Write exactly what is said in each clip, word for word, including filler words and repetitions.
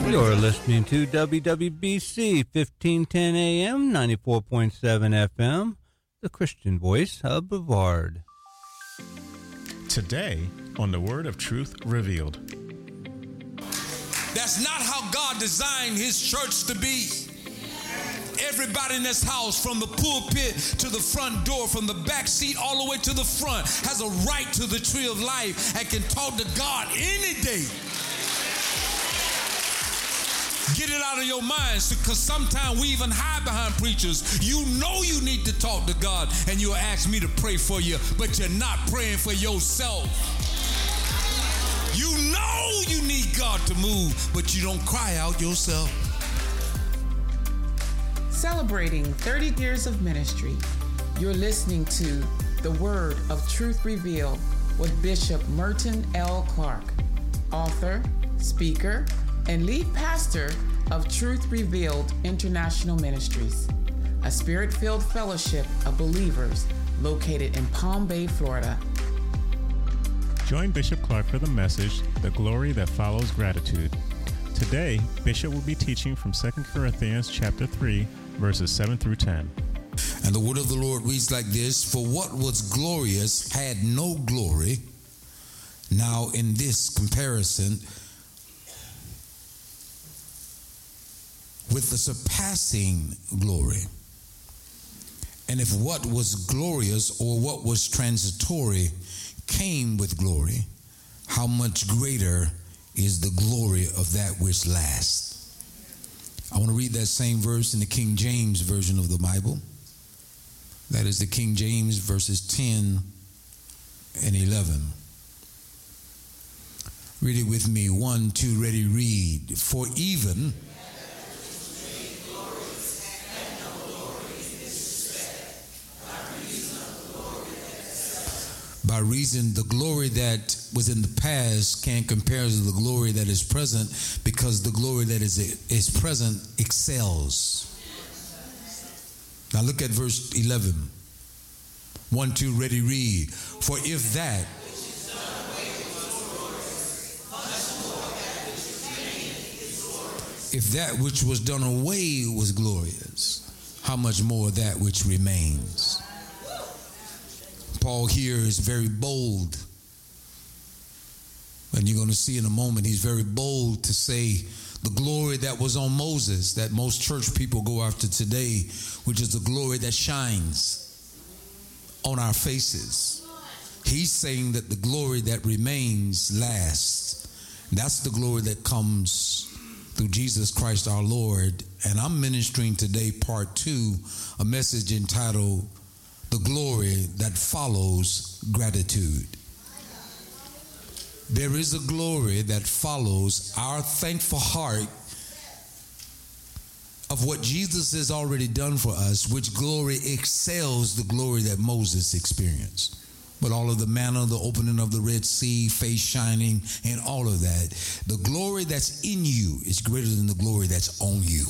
You're listening to W W B C fifteen ten A M, ninety-four point seven F M, the Christian voice of Brevard. Today on the Word of Truth Revealed. That's not how God designed his church to be. Everybody in this house, from the pulpit to the front door, from the back seat all the way to the front, has a right to the tree of life and can talk to God any day. Get it out of your minds, because sometimes we even hide behind preachers. You know you need to talk to God, and you'll ask me to pray for you, but you're not praying for yourself. You know you need God to move, but you don't cry out yourself. Celebrating thirty years of ministry, you're listening to The Word of Truth Revealed with Bishop Merton L. Clark, author, speaker, and lead pastor of Truth Revealed International Ministries, a spirit-filled fellowship of believers located in Palm Bay, Florida. Join Bishop Clark for the message, The Glory That Follows Gratitude. Today, Bishop will be teaching from Second Corinthians chapter three, verses seven through ten. And the word of the Lord reads like this: For what was glorious had no glory. Now in this comparison with the surpassing glory. And if what was glorious or what was transitory came with glory, how much greater is the glory of that which lasts? I want to read that same verse in the King James Version of the Bible. That is the King James verses ten and eleven. Read it with me. One, two, ready, read. For even by reason the glory that was in the past can't compare to the glory that is present, because the glory that is is present excels. Now look at verse eleven. One, two, ready, read. For if that if that which was done away was glorious, how much more that which remains? Paul here is very bold. And you're going to see in a moment, he's very bold to say the glory that was on Moses, that most church people go after today, which is the glory that shines on our faces. He's saying that the glory that remains lasts. That's the glory that comes through Jesus Christ our Lord. And I'm ministering today part two, a message entitled The Glory That Follows Gratitude. There is a glory that follows our thankful heart of what Jesus has already done for us, which glory excels the glory that Moses experienced. But all of the manna, the opening of the Red Sea, face shining, and all of that, the glory that's in you is greater than the glory that's on you.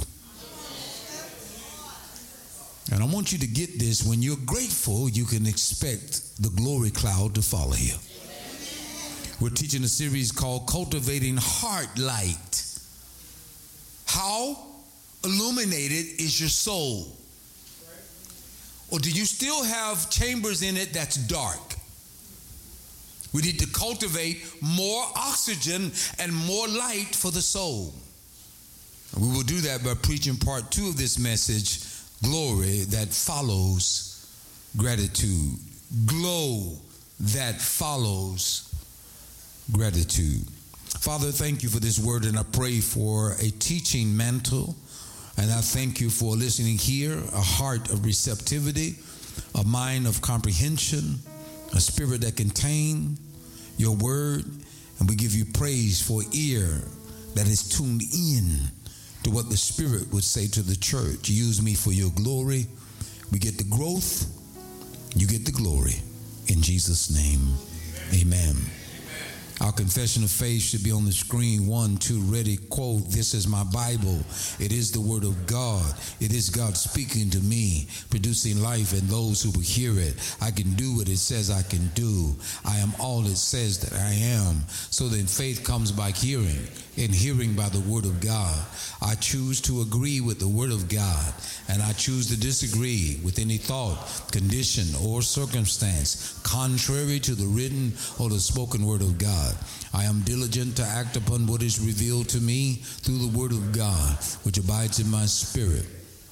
And I want you to get this: when you're grateful, you can expect the glory cloud to follow you. We're teaching a series called Cultivating Heart Light. How illuminated is your soul? Or do you still have chambers in it that's dark? We need to cultivate more oxygen and more light for the soul. And we will do that by preaching part two of this message, Glory That Follows Gratitude. Glow that follows gratitude. Father, thank you for this word, and I pray for a teaching mantle, and I thank you for listening here, a heart of receptivity, a mind of comprehension, a spirit that contain your word, and we give you praise for ear that is tuned in to what the Spirit would say to the church. Use me for your glory. We get the growth, you get the glory. In Jesus' name, amen. Amen. Our confession of faith should be on the screen. One, two, ready, quote, this is my Bible. It is the word of God. It is God speaking to me, producing life in those who will hear it. I can do what it says I can do. I am all it says that I am. So then faith comes by hearing. and hearing by the word of God. I choose to agree with the word of God, and I choose to disagree with any thought, condition, or circumstance contrary to the written or the spoken word of God. I am diligent to act upon what is revealed to me through the word of God, which abides in my spirit.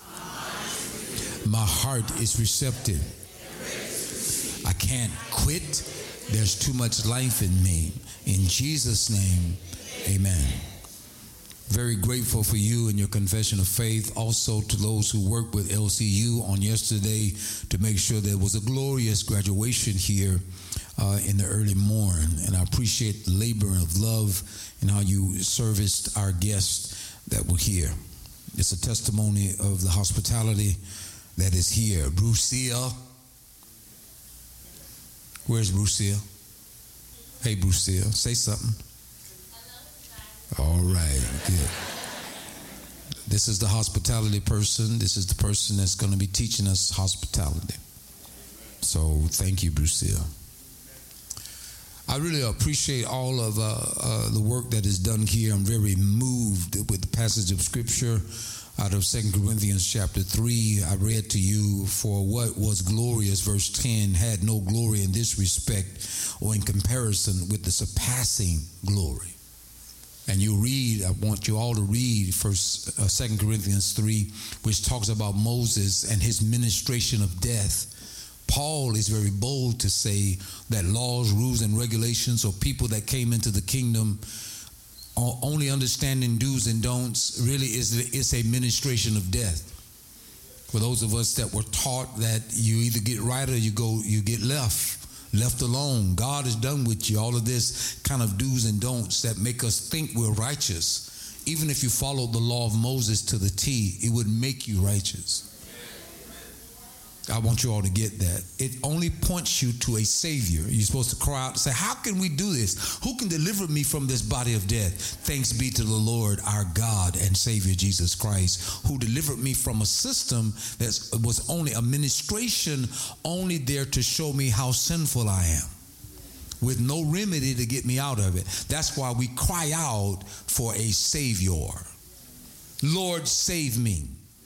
My heart is receptive. I can't quit. There's too much life in me. In Jesus' name, amen. Very grateful for you and your confession of faith. Also to those who worked with L C U on yesterday to make sure there was a glorious graduation here uh, in the early morn. And I appreciate the labor of love and how you serviced our guests that were here. It's a testimony of the hospitality that is here. Brucia. Where's Brucia? Hey, Brucia, say something. All right, good. This is the hospitality person. This is the person that's going to be teaching us hospitality. So thank you, Brucia. I really appreciate all of uh, uh, the work that is done here. I'm very moved with the passage of Scripture out of Second Corinthians chapter three. I read to you, for what was glorious, verse ten, had no glory in this respect or in comparison with the surpassing glory. And you read, I want you all to read First, uh, Second Corinthians three, which talks about Moses and his ministration of death. Paul is very bold to say that laws, rules, and regulations, or people that came into the kingdom only understanding do's and don'ts, really is it's a ministration of death. For those of us that were taught that you either get right or you go, you get left, left alone. God is done with you. All of this kind of do's and don'ts that make us think we're righteous. Even if you followed the law of Moses to the T, it would make you righteous. I want you all to get that. It only points you to a Savior. You're supposed to cry out and say, how can we do this? Who can deliver me from this body of death? Thanks be to the Lord, our God and Savior Jesus Christ, who delivered me from a system that was only a ministration, only there to show me how sinful I am, with no remedy to get me out of it. That's why we cry out for a Savior. Lord, save me.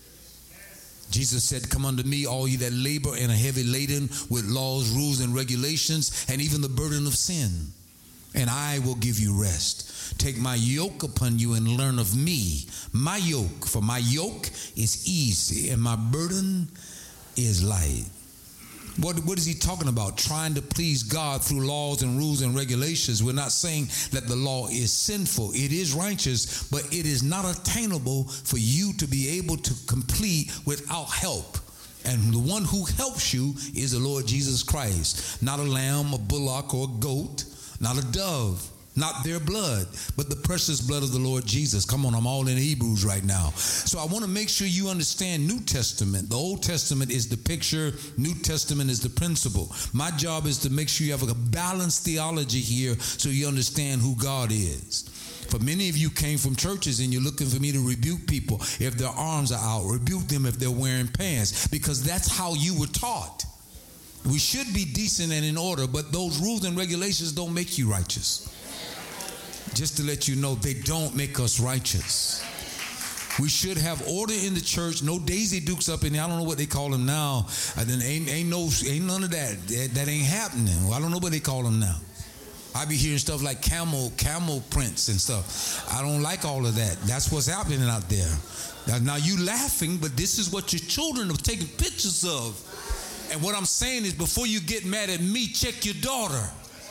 Jesus said, come unto me, all ye that labor and are heavy laden with laws, rules, and regulations, and even the burden of sin, and I will give you rest. Take my yoke upon you and learn of me. My yoke, for my yoke is easy and my burden is light. What, what is he talking about? Trying to please God through laws and rules and regulations. We're not saying that the law is sinful. It is righteous, but it is not attainable for you to be able to complete without help. And the one who helps you is the Lord Jesus Christ. Not a lamb, a bullock, or a goat, not a dove. Not their blood, but the precious blood of the Lord Jesus. Come on, I'm all in Hebrews right now. So I want to make sure you understand New Testament. The Old Testament is the picture. New Testament is the principle. My job is to make sure you have a balanced theology here so you understand who God is. For many of you came from churches and you're looking for me to rebuke people if their arms are out. Rebuke them if they're wearing pants, because that's how you were taught. We should be decent and in order, but those rules and regulations don't make you righteous. Just to let you know, they don't make us righteous. We should have order in the church. No Daisy Dukes up in there. I don't know what they call them now. I then ain't ain't no ain't none of that. That, that ain't happening. Well, I don't know what they call them now. I be hearing stuff like camel camel prints and stuff. I don't like all of that. That's what's happening out there. Now, now you laughing, but this is what your children are taking pictures of. And what I'm saying is, before you get mad at me, check your daughter.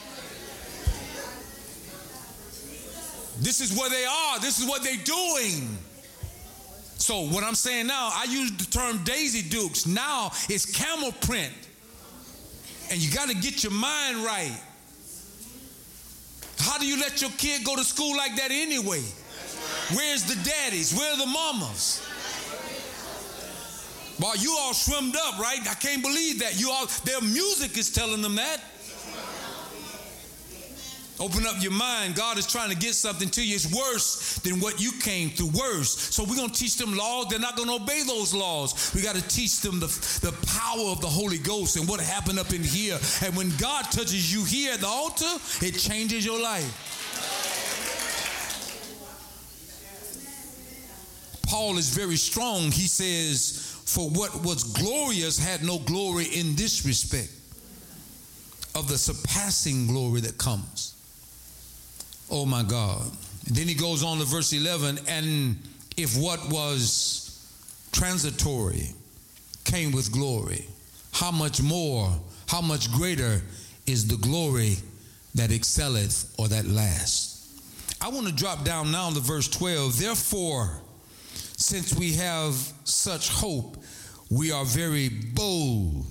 This is where they are. This is what they're doing. So what I'm saying now, I use the term Daisy Dukes. Now it's camel print. And you got to get your mind right. How do you let your kid go to school like that anyway? Where's the daddies? Where are the mamas? Well, you all swimmed up, right? I can't believe that. You all, their music is telling them that. Open up your mind. God is trying to get something to you. It's worse than what you came through. Worse. So we're going to teach them laws. They're not going to obey those laws. We got to teach them the, the power of the Holy Ghost and what happened up in here. And when God touches you here at the altar, it changes your life. Paul is very strong. He says, for what was glorious had no glory in this respect, of the surpassing glory that comes. Oh my God. And then he goes on to verse eleven, and if what was transitory came with glory, how much more, how much greater is the glory that excelleth or that lasts. I want to drop down now to verse twelve. Therefore, since we have such hope, we are very bold.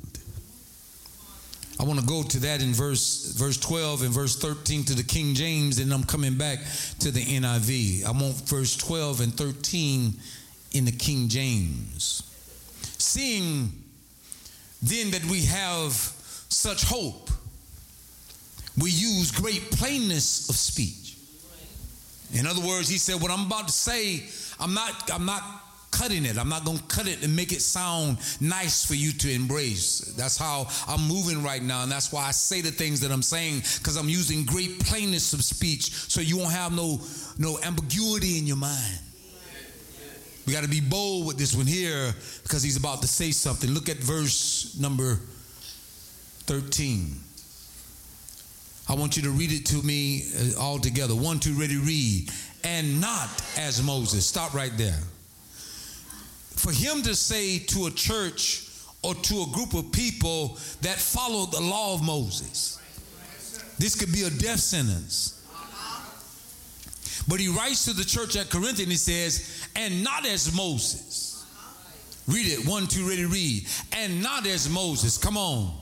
I want to go to that in verse verse twelve and verse thirteen to the King James, and I'm coming back to the N I V. I want verse twelve and thirteen in the King James. Seeing then that we have such hope, we use great plainness of speech. In other words, he said, what I'm about to say, I'm not, I'm not cutting it. I'm not going to cut it and make it sound nice for you to embrace. That's how I'm moving right now, and that's why I say the things that I'm saying, because I'm using great plainness of speech so you won't have no, no ambiguity in your mind. We got to be bold with this one here because he's about to say something. Look at verse number thirteen. I want you to read it to me all together. One, two, ready, read. And not as Moses. Stop right there. For him to say to a church or to a group of people that followed the law of Moses, this could be a death sentence. But he writes to the church at Corinth and he says, and not as Moses. Read it. One, two, ready, read. And not as Moses. Come on.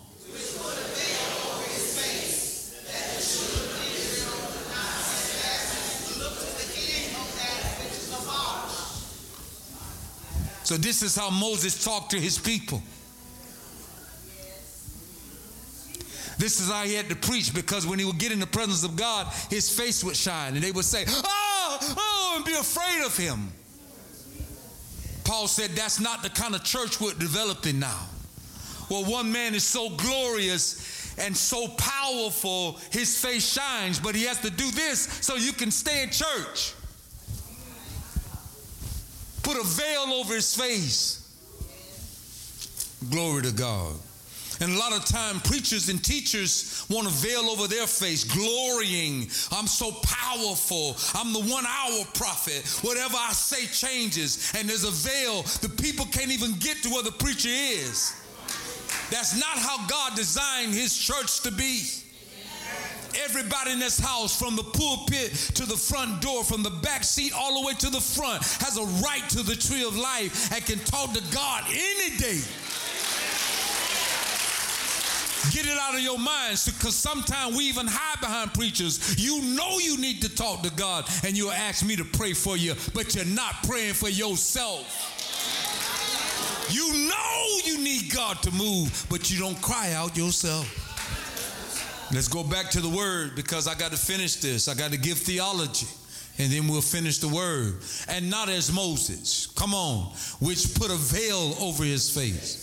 So this is how Moses talked to his people. This is how he had to preach, because when he would get in the presence of God, his face would shine and they would say, oh, oh, and be afraid of him. Paul said that's not the kind of church we're developing now. Well, one man is so glorious and so powerful, his face shines, but he has to do this so you can stay in church. Put a veil over his face. Glory to God. And a lot of time preachers and teachers want to veil over their face, glorying. I'm so powerful. I'm the one hour prophet. Whatever I say changes. And there's a veil. The people can't even get to where the preacher is. That's not how God designed his church to be. Everybody in this house, from the pulpit to the front door, from the back seat all the way to the front, has a right to the tree of life and can talk to God any day. Get it out of your minds, because sometimes we even hide behind preachers. You know you need to talk to God, and you'll ask me to pray for you, but you're not praying for yourself. You know you need God to move, but you don't cry out yourself. Let's go back to the word, because I got to finish this. I got to give theology, and then we'll finish the word. And not as Moses, come on, which put a veil over his face.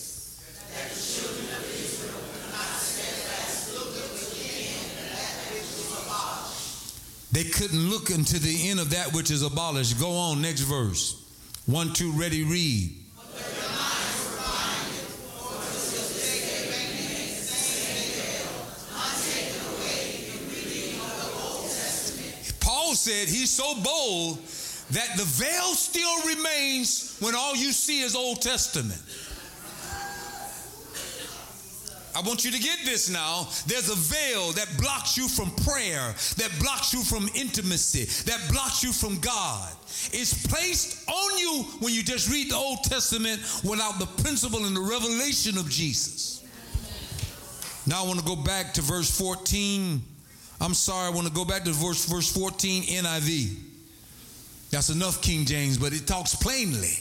They couldn't look into the end of that which is abolished. Go on, next verse. One, two, ready, read. Paul said he's so bold that the veil still remains when all you see is Old Testament. I want you to get this now. There's a veil that blocks you from prayer, that blocks you from intimacy, that blocks you from God. It's placed on you when you just read the Old Testament without the principle and the revelation of Jesus. Now I want to go back to verse fourteen. I'm sorry, I want to go back to verse, verse fourteen, N I V. That's enough, King James, but it talks plainly.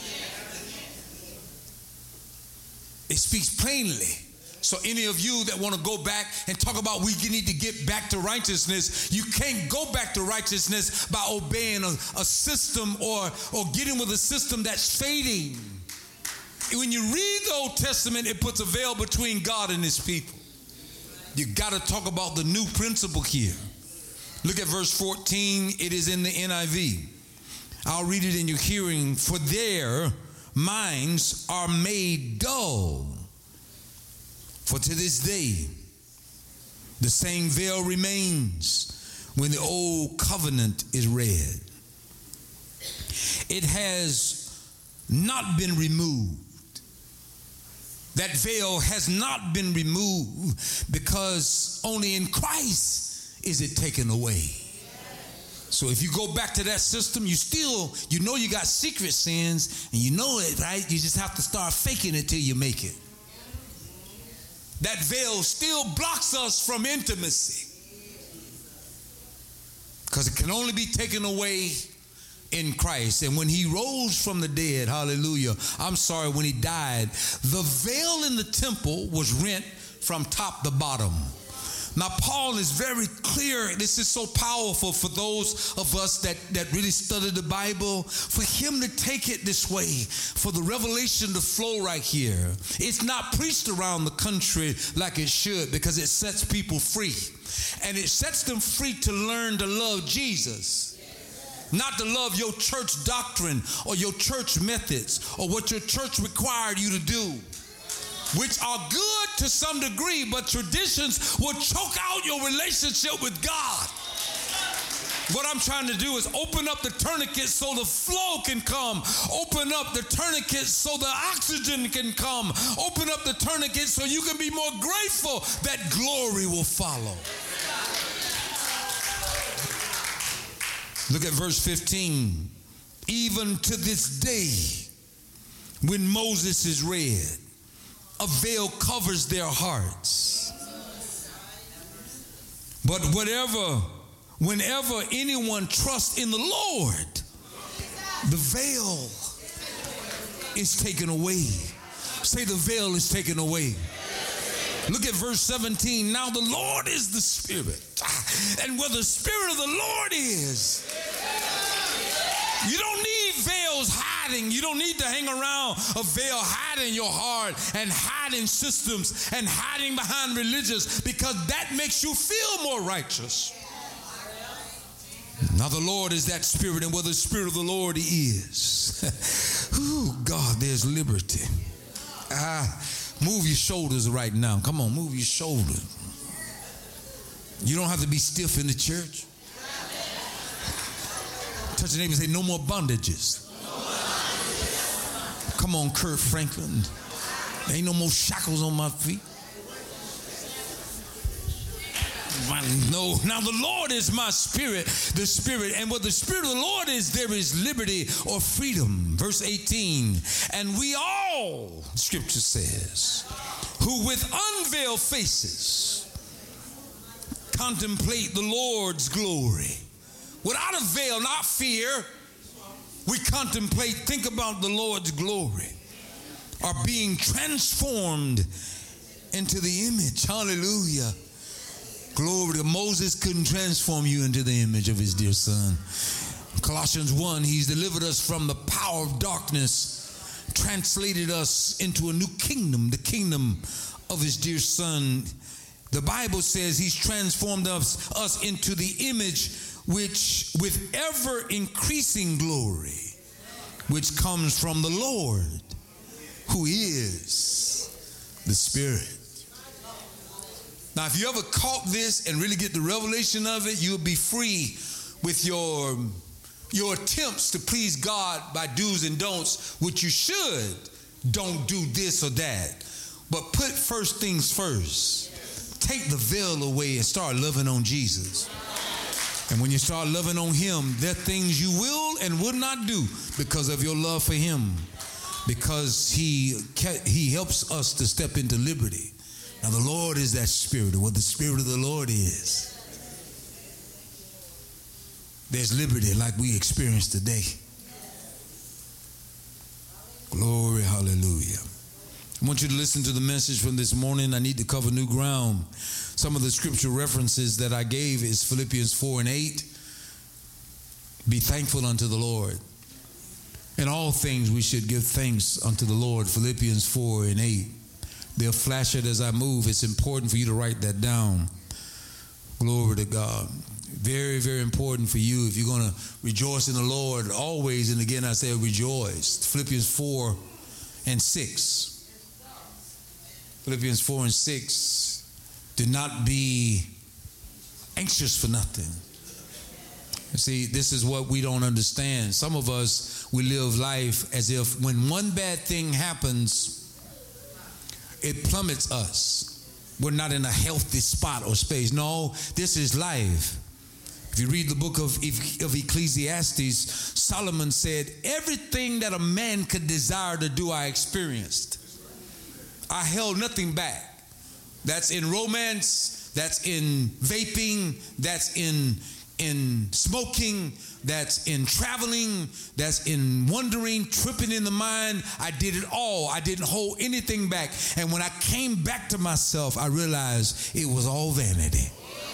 It speaks plainly. So any of you that want to go back and talk about we need to get back to righteousness, you can't go back to righteousness by obeying a, a system or, or getting with a system that's fading. When you read the Old Testament, it puts a veil between God and his people. You got to talk about the new principle here. Look at verse fourteen. It is in the N I V. I'll read it in your hearing. For their minds are made dull. For to this day, the same veil remains when the old covenant is read. It has not been removed. That veil has not been removed because only in Christ is it taken away. So if you go back to that system, you still, you know you got secret sins and you know it, right? You just have to start faking it till you make it. That veil still blocks us from intimacy because it can only be taken away in Christ. And when he rose from the dead, hallelujah, I'm sorry, when he died, the veil in the temple was rent from top to bottom. Now, Paul is very clear. This is so powerful for those of us that, that really study the Bible, for him to take it this way, for the revelation to flow right here. It's not preached around the country like it should because it sets people free. And it sets them free to learn to love Jesus. Not to love your church doctrine or your church methods or what your church required you to do, which are good to some degree, but traditions will choke out your relationship with God. What I'm trying to do is open up the tourniquet so the flow can come. Open up the tourniquet so the oxygen can come. Open up the tourniquet so you can be more grateful that glory will follow. Look at verse fifteen. Even to this day, when Moses is read, a veil covers their hearts. But whatever, whenever anyone trusts in the Lord, the veil is taken away. Say, the veil is taken away. Look at verse seventeen. Now the Lord is the Spirit. And where the Spirit of the Lord is, you don't need veils hiding. You don't need to hang around a veil hiding your heart and hiding systems and hiding behind religious, because that makes you feel more righteous. Now the Lord is that Spirit, and where the Spirit of the Lord is, oh God, there's liberty. Ah, move your shoulders right now. Come on, move your shoulders. You don't have to be stiff in the church. Touch your neighbor and say, no more bondages. Come on, Kurt Franklin. There ain't no more shackles on my feet. No, now the Lord is my Spirit, the Spirit, and where the Spirit of the Lord is, there is liberty or freedom. Verse eighteen, and we all, Scripture says, who with unveiled faces contemplate the Lord's glory. Without a veil, not fear, we contemplate, think about the Lord's glory, are being transformed into the image. Hallelujah. Glory to Moses couldn't transform you into the image of his dear son. Colossians one, he's delivered us from the power of darkness, translated us into a new kingdom, the kingdom of his dear son. The Bible says he's transformed us, us into the image which with ever increasing glory, which comes from the Lord, who is the Spirit. Now, if you ever caught this and really get the revelation of it, you'll be free with your, your attempts to please God by do's and don'ts, which you should. Don't do this or that. But put first things first. Take the veil away and start loving on Jesus. And when you start loving on him, there are things you will and would not do because of your love for him. Because he, he helps us to step into liberty. Now the Lord is that Spirit, and what the Spirit of the Lord is, there's liberty like we experience today. Glory, hallelujah. I want you to listen to the message from this morning. I need to cover new ground. Some of the scripture references that I gave is Philippians four and eight. Be thankful unto the Lord. In all things we should give thanks unto the Lord. Philippians four and eight. They'll flash it as I move. It's important for you to write that down. Glory to God. Very, very important for you if you're going to rejoice in the Lord always. And again, I say rejoice. Philippians four and six. Philippians four and six. Do not be anxious for nothing. See, this is what we don't understand. Some of us, we live life as if when one bad thing happens, it plummets us. We're not in a healthy spot or space. No, this is life. If you read the book of, of Ecclesiastes, Solomon said, everything that a man could desire to do, I experienced. I held nothing back. That's in romance, that's in vaping, that's in in smoking, that's in traveling, that's in wandering, tripping in the mind. I did it all. I didn't hold anything back. And when I came back to myself, I realized it was all vanity.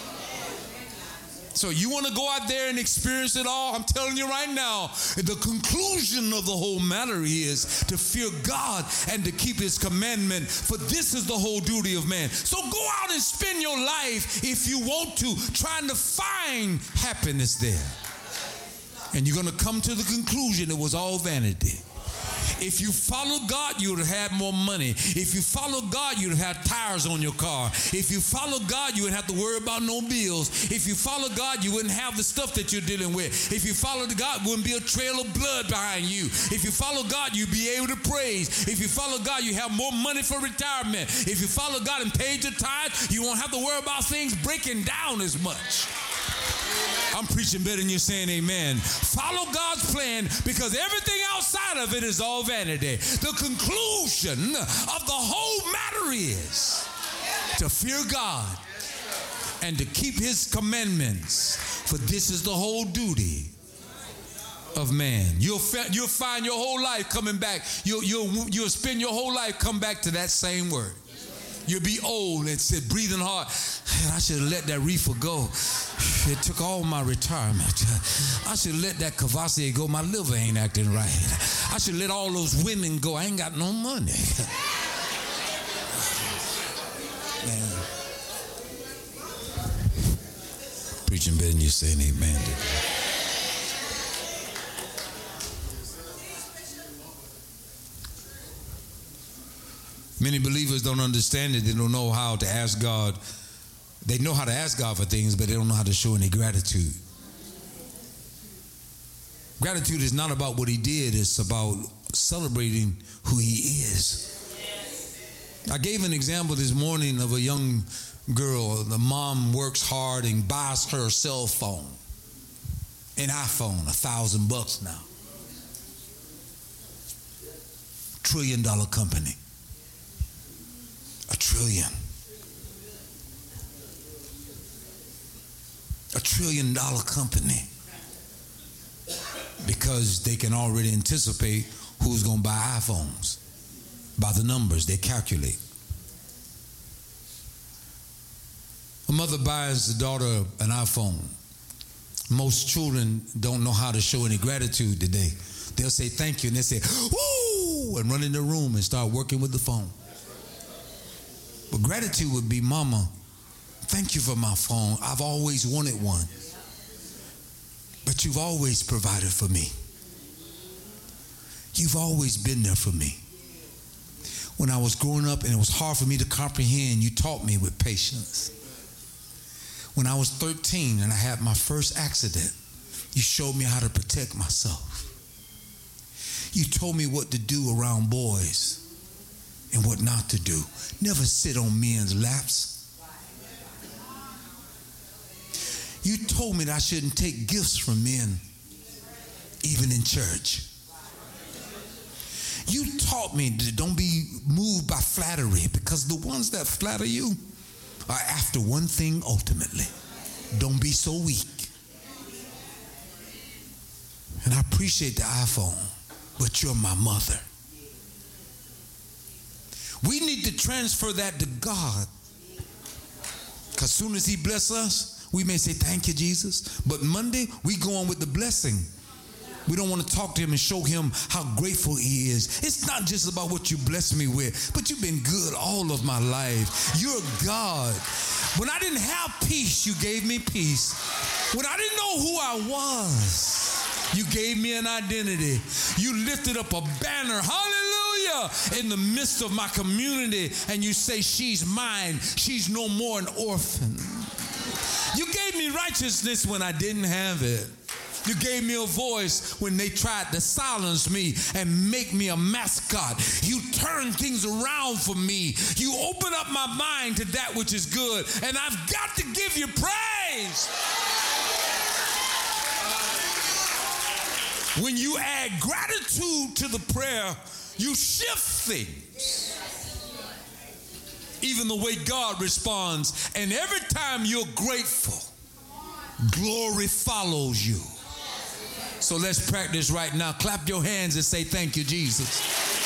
So you want to go out there and experience it all? I'm telling you right now, the conclusion of the whole matter is to fear God and to keep his commandment, for this is the whole duty of man. So go out and spend your life, if you want to, trying to find happiness there. And you're going to come to the conclusion it was all vanity. If you follow God, you would have more money. If you follow God, you would have tires on your car. If you follow God, you wouldn't have to worry about no bills. If you follow God, you wouldn't have the stuff that you're dealing with. If you follow God, there wouldn't be a trail of blood behind you. If you follow God, you'd be able to praise. If you follow God, you have more money for retirement. If you follow God and paid your tithe, you won't have to worry about things breaking down as much. I'm preaching better than you're saying amen. Follow God's plan, because everything outside of it is all vanity. The conclusion of the whole matter is to fear God and to keep his commandments, for this is the whole duty of man. You'll, you'll find your whole life coming back. You'll, you'll, you'll spend your whole life come back to that same word. You'll be old and sit breathing hard. I should have let that reefer go. It took all my retirement. I should let that Cavassier go. My liver ain't acting right. I should let all those women go. I ain't got no money. Man. Preaching better than you saying amen today. Many believers don't understand it. They don't know how to ask God. They know how to ask God for things, but they don't know how to show any gratitude. Gratitude is not about what he did. It's about celebrating who he is. I gave an example this morning of a young girl. The mom works hard and buys her cell phone. An iPhone, a thousand bucks now. Trillion dollar company. A trillion. A trillion dollar company. Because they can already anticipate who's going to buy iPhones. By the numbers, they calculate. A mother buys the daughter an iPhone. Most children don't know how to show any gratitude today. They'll say thank you, and they say, woo, and run in the room and start working with the phone. But gratitude would be, Mama, thank you for my phone. I've always wanted one. But you've always provided for me. You've always been there for me. When I was growing up and it was hard for me to comprehend, you taught me with patience. When I was thirteen and I had my first accident, you showed me how to protect myself. You told me what to do around boys and what not to do. Never sit on men's laps. You told me that I shouldn't take gifts from men, even in church. You taught me to don't be moved by flattery, because the ones that flatter you are after one thing ultimately. Don't be so weak. And I appreciate the iPhone, but you're my mother. We need to transfer that to God, because as soon as he bless us, we may say, thank you, Jesus. But Monday, we go on with the blessing. We don't want to talk to him and show him how grateful he is. It's not just about what you blessed me with, but you've been good all of my life. You're God. When I didn't have peace, you gave me peace. When I didn't know who I was, you gave me an identity. You lifted up a banner, hallelujah, in the midst of my community, and you say, she's mine. She's no more an orphan. You gave me righteousness when I didn't have it. You gave me a voice when they tried to silence me and make me a mascot. You turned things around for me. You open up my mind to that which is good, and I've got to give you praise. When you add gratitude to the prayer, you shift things. Even the way God responds, and every time you're grateful, glory follows you. So let's practice right now. Clap your hands and say, thank you, Jesus.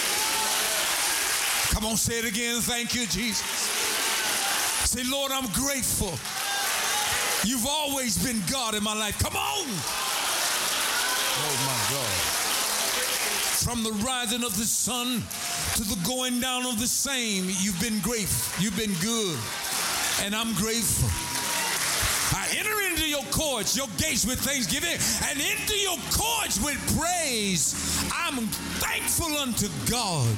Come on, say it again. Thank you, Jesus. Say, Lord, I'm grateful. You've always been God in my life. Come on. Oh, my God. From the rising of the sun to the going down of the same, you've been grateful. You've been good. And I'm grateful. I enter into your courts, your gates with thanksgiving, and into your courts with praise. I'm thankful unto God.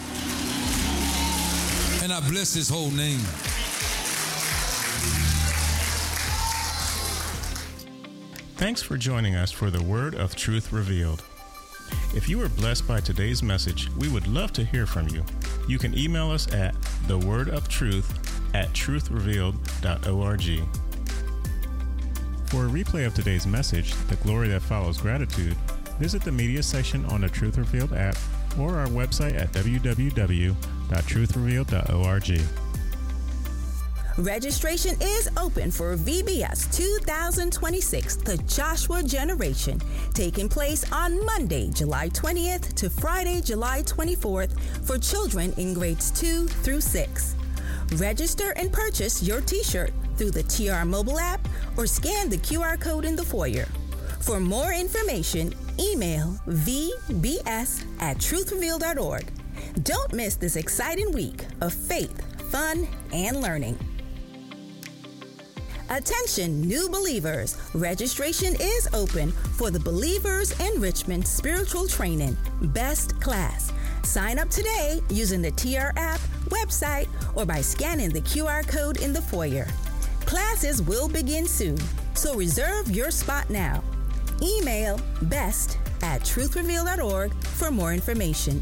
And I bless his whole name. Thanks for joining us for the Word of Truth Revealed. If you were blessed by today's message, we would love to hear from you. You can email us at the word of truth at truth revealed dot org. For a replay of today's message, The Glory That Follows Gratitude, visit the media section on the Truth Revealed app or our website at w w w dot truth revealed dot org. Registration is open for V B S two thousand twenty-six, The Joshua Generation, taking place on Monday, July twentieth to Friday, July twenty-fourth for children in grades two through six. Register and purchase your t-shirt through the T R mobile app or scan the Q R code in the foyer. For more information, email v b s at truth revealed dot org. Don't miss this exciting week of faith, fun, and learning. Attention, new believers. Registration is open for the Believers Enrichment Spiritual Training Best Class. Sign up today using the T R app, website, or by scanning the Q R code in the foyer. Classes will begin soon, so reserve your spot now. Email best at truth revealed dot org for more information.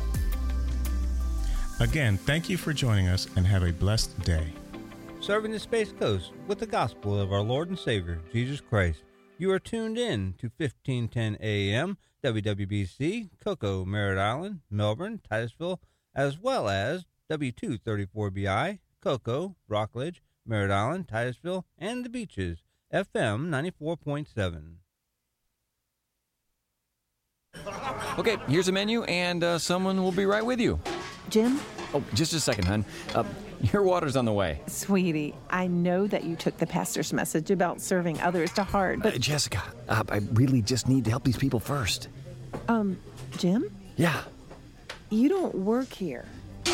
Again, thank you for joining us and have a blessed day. Serving the Space Coast with the gospel of our Lord and Savior, Jesus Christ. You are tuned in to fifteen ten A M, W W B C, Cocoa, Merritt Island, Melbourne, Titusville, as well as W two thirty-four B I, Cocoa, Rockledge, Merritt Island, Titusville, and the Beaches, F M ninety-four point seven. Okay, here's a menu, and uh, someone will be right with you. Jim? Oh, just a second, hon. Uh, your water's on the way. Sweetie, I know that you took the pastor's message about serving others to heart, but... Uh, Jessica, uh, I really just need to help these people first. Um, Jim? Yeah. You don't work here.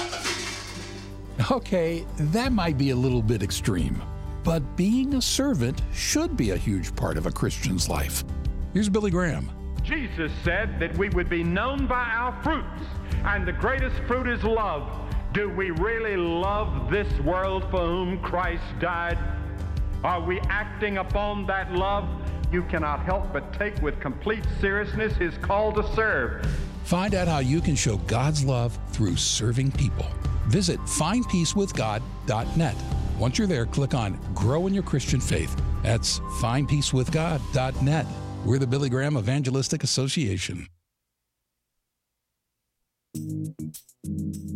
Okay, that might be a little bit extreme, but being a servant should be a huge part of a Christian's life. Here's Billy Graham. Jesus said that we would be known by our fruits, and the greatest fruit is love. Do we really love this world for whom Christ died? Are we acting upon that love? You cannot help but take with complete seriousness his call to serve. Find out how you can show God's love through serving people. Visit find peace with god dot net. Once you're there, click on Grow in Your Christian Faith. That's find peace with god dot net. We're the Billy Graham Evangelistic Association.